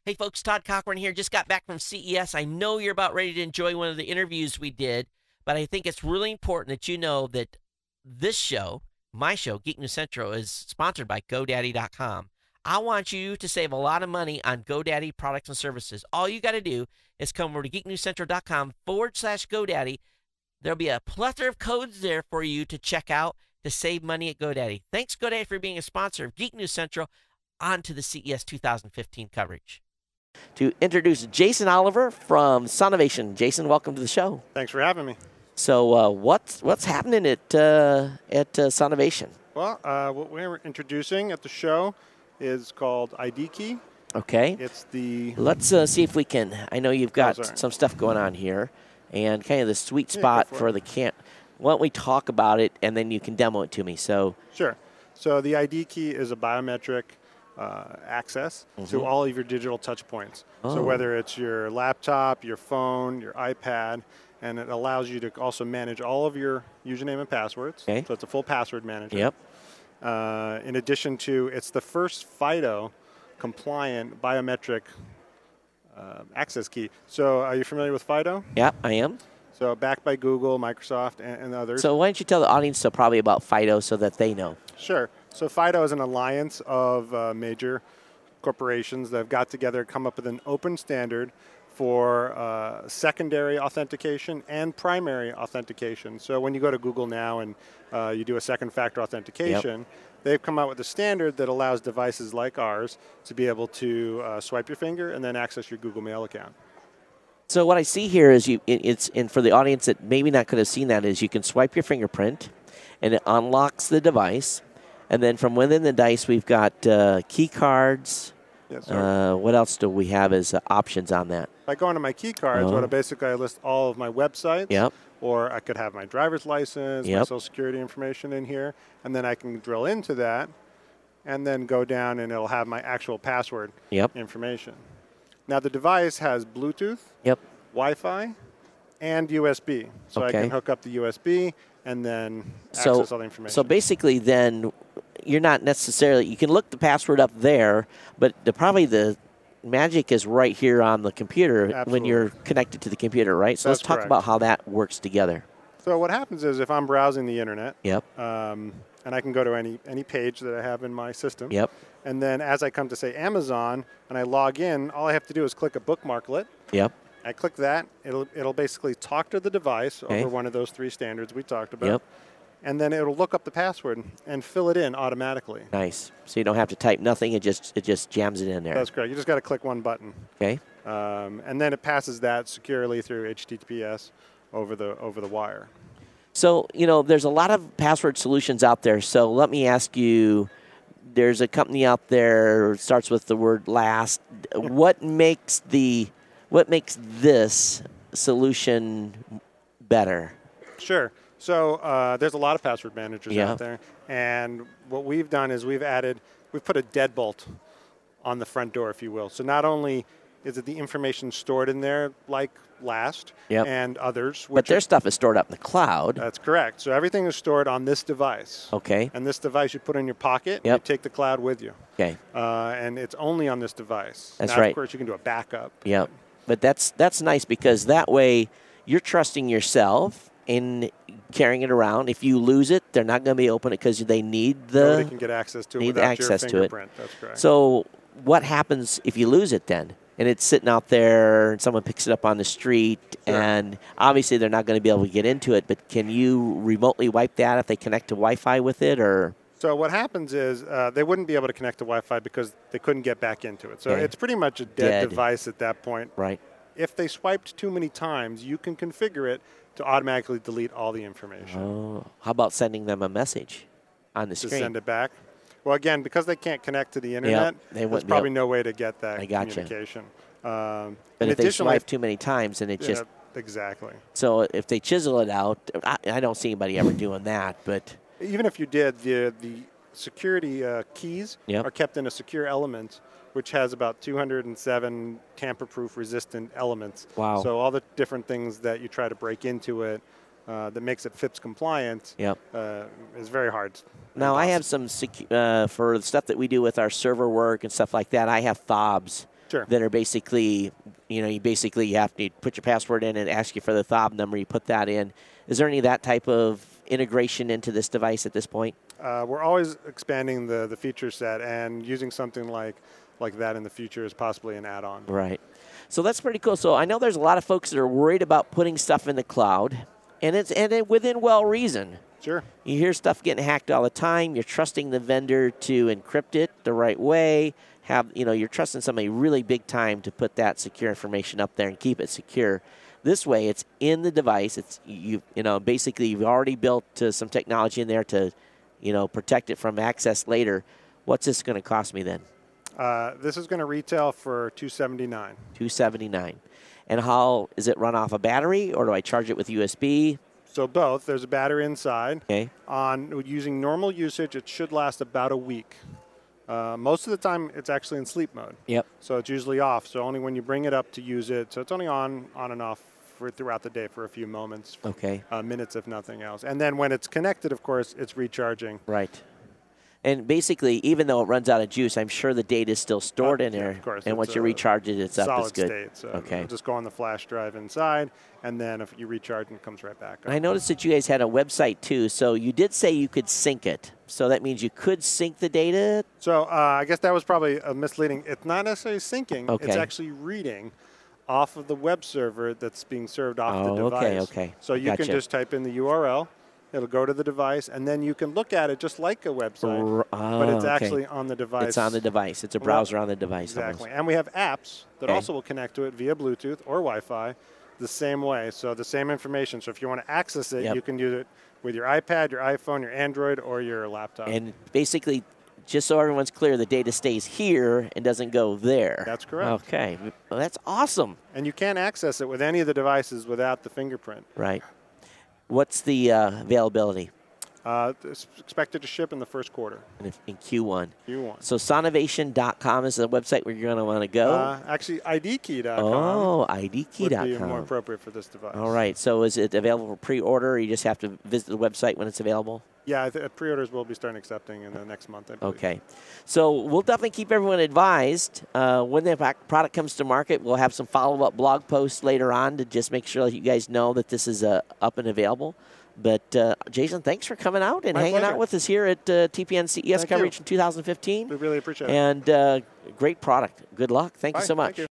Hey folks, Todd Cochran here. Just got back from CES. I know you're about ready to enjoy one of the interviews we did, but I think it's really important that you know that this show, my show, Geek News Central, is sponsored by GoDaddy.com. I want you to save a lot of money on GoDaddy products and services. All you got to do is come over to geeknewscentral.com/GoDaddy. There'll be a plethora of codes there for you to check out to save money at GoDaddy. Thanks, GoDaddy, for being a sponsor of Geek News Central. On to the CES 2015 coverage. To introduce Jason Oliver from Sonovation. Jason, welcome to the show. Thanks for having me. So what's happening at Sonovation? Well, what we're introducing at the show is called ID Key. Okay. It's the... Let's see if we can. I know you've got some stuff going on here, and kind of the sweet spot for the camp. Why don't we talk about it, and then you can demo it to me. So Sure. So the ID Key is a biometric access to all of your digital touch points. So whether it's your laptop, your phone, your iPad, and it allows you to also manage all of your username and passwords. Okay. So it's a full password manager. Yep. In addition to, it's the first FIDO compliant biometric access key. So are you familiar with FIDO? Yep, I am. So backed by Google, Microsoft, and others. So why don't you tell the audience so probably about FIDO so that they know? Sure. So FIDO is an alliance of major corporations that have got together, come up with an open standard for secondary authentication and primary authentication. So when you go to Google now and you do a second factor authentication, they've come out with a standard that allows devices like ours to be able to swipe your finger and then access your Google Mail account. So what I see here is and for the audience that maybe not could have seen that, is you can swipe your fingerprint and it unlocks the device. And then from within the device, we've got key cards. Yes, sir. What else do we have as options on that? By going to my key cards, I list all of my websites. Yep. Or I could have my driver's license, my social security information in here, and then I can drill into that and then go down and it'll have my actual password information. Now the device has Bluetooth, Wi-Fi, and USB. So I can hook up the USB and then access all the information. So basically then you're not necessarily, you can look the password up there, but probably the magic is right here on the computer when you're connected to the computer, right? So let's talk about how that works together. So what happens is if I'm browsing the internet, and I can go to any page that I have in my system, and then as I come to, say, Amazon, and I log in, all I have to do is click a bookmarklet. I click that. It'll basically talk to the device over one of those three standards we talked about. And then it'll look up the password and fill it in automatically. Nice. So you don't have to type nothing. It just jams it in there. That's correct. You just got to click one button. Okay. And then it passes that securely through HTTPS over the wire. So, there's a lot of password solutions out there. So let me ask you, there's a company out there, starts with the word last. What makes this solution better? Sure. So there's a lot of password managers out there. And what we've done is we've put a deadbolt on the front door, if you will. So not only is it the information stored in there like Last and others. But their stuff is stored up in the cloud. That's correct. So everything is stored on this device. Okay. And this device you put in your pocket, you take the cloud with you. Okay. And it's only on this device. That's now, right. Of course, you can do a backup. Yep. But that's nice because that way you're trusting yourself in carrying it around. If you lose it, they're not going to be open it because they need Nobody can get access to it without your fingerprint. That's correct. So what happens if you lose it then? And it's sitting out there and someone picks it up on the street and obviously they're not going to be able to get into it, but can you remotely wipe that if they connect to Wi-Fi with it or? So what happens is they wouldn't be able to connect to Wi-Fi because they couldn't get back into it. So it's pretty much a dead device at that point. Right. If they swiped too many times, you can configure it to automatically delete all the information. Oh, how about sending them a message on the screen? To send it back? Well, again, because they can't connect to the internet, there's probably no way to get that communication. But if they swipe too many times, and it just... Exactly. So if they chisel it out, I don't see anybody ever doing that, but... Even if you did, the security keys are kept in a secure element, which has about 207 tamper-proof resistant elements. Wow. So all the different things that you try to break into it that makes it FIPS compliant is very hard. Now, I have some, for the stuff that we do with our server work and stuff like that, I have fobs Sure. that are basically, you have to put your password in and ask you for the fob number. You put that in. Is there any of that type of integration into this device at this point? We're always expanding the feature set, and using something like that in the future is possibly an add-on. Right. So that's pretty cool. So I know there's a lot of folks that are worried about putting stuff in the cloud, and it's within well reason. Sure. You hear stuff getting hacked all the time. You're trusting the vendor to encrypt it the right way. You're trusting somebody really big time to put that secure information up there and keep it secure. This way, it's in the device. It's basically you've already built some technology in there to, protect it from access later. What's this going to cost me then? This is going to retail for $279. $279. And how is it run off a battery, or do I charge it with USB? So both. There's a battery inside. Okay. On using normal usage, it should last about a week. Most of the time, it's actually in sleep mode. Yep. So it's usually off. So only when you bring it up to use it. So it's only on and off throughout the day for a few moments. Okay. Minutes, if nothing else. And then when it's connected, of course, it's recharging. Right. And basically, even though it runs out of juice, I'm sure the data is still stored in there. Of course. And once you recharge it, it's up. It's good. Solid state. So okay. it'll just go on the flash drive inside, and then if you recharge, it comes right back up. I noticed that you guys had a website too. So you did say you could sync it. So that means you could sync the data? So I guess that was probably misleading. It's not necessarily syncing. Okay. It's actually reading off of the web server that's being served off the device. Okay. So you can just type in the URL. It'll go to the device, and then you can look at it just like a website, but it's actually on the device. It's on the device. It's a browser on the device. Exactly. Almost. And we have apps that also will connect to it via Bluetooth or Wi-Fi the same way. So the same information. So if you want to access it, you can use it with your iPad, your iPhone, your Android, or your laptop. And basically, just so everyone's clear, the data stays here and doesn't go there. That's correct. Okay. Well, that's awesome. And you can't access it with any of the devices without the fingerprint. Right. What's the availability? It's expected to ship in the first quarter. In Q1. Q1. So sonovation.com is the website where you're going to want to go? Actually, idkey.com. Oh, idkey.com. Would be more appropriate for this device. All right. So is it available for pre-order, or you just have to visit the website when it's available? Yeah, pre-orders will be starting accepting in the next month, I believe. Okay. So we'll definitely keep everyone advised. When the product comes to market, we'll have some follow-up blog posts later on to just make sure that you guys know that this is up and available. But, Jason, thanks for coming out and hanging out with us here at TPN CES coverage in 2015. We really appreciate it. And great product. Good luck. Thank you so much.